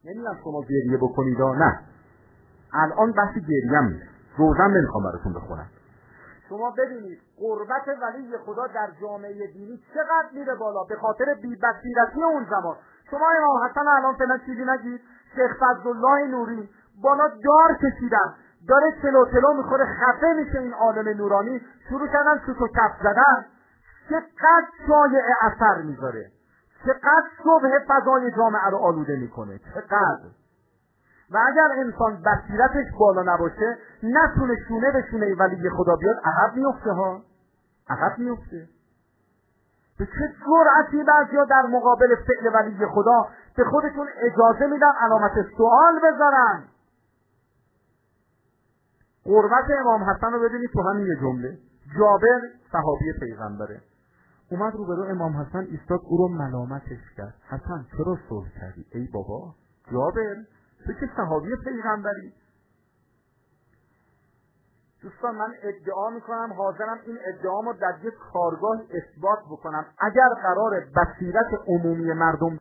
نمیدونم شما گریه بکنید نه، الان بحث گریه نیست، روزم نمیخوام براتون بخونم. شما ببینید قربت ولی خدا در جامعه دینی چقدر میره بالا به خاطر بی‌بصیرتی اون زمان. شما امام حسن الان فعلا چیزی نگید، شیخ فضلالله نوری بالا دار کشیدن، داره تلو میخوره، خفه میشه این عالم نورانی، شروع کردن سوت و کف زدن. چقدر شایع اثر میذاره، چقدر صبح فضای جامعه رو آلوده میکنه، چقدر. و اگر انسان بصیرتش بالا نباشه نتونه شونه به شونه ولی خدا بیاد، عقب میفته ها، عقب میفته. به چه جرأتی بعضیا در مقابل فعل ولی خدا به خودشون اجازه میدن علامت سوال بذارن. قربت امام حسن رو ببینید تو همین یه جمله. جابر صحابی پیغمبره، اومد رو به رو امام حسن ایستاد، او رو ملامتش کرد. حسن چرا صلح کردی؟ ای بابا جابر تو که صحابی پیغمبری. دوستان من ادعا میکنم، حاضرم این ادعامو در یک کارگاه اثبات بکنم، اگر قرار بصیرت عمومی مردم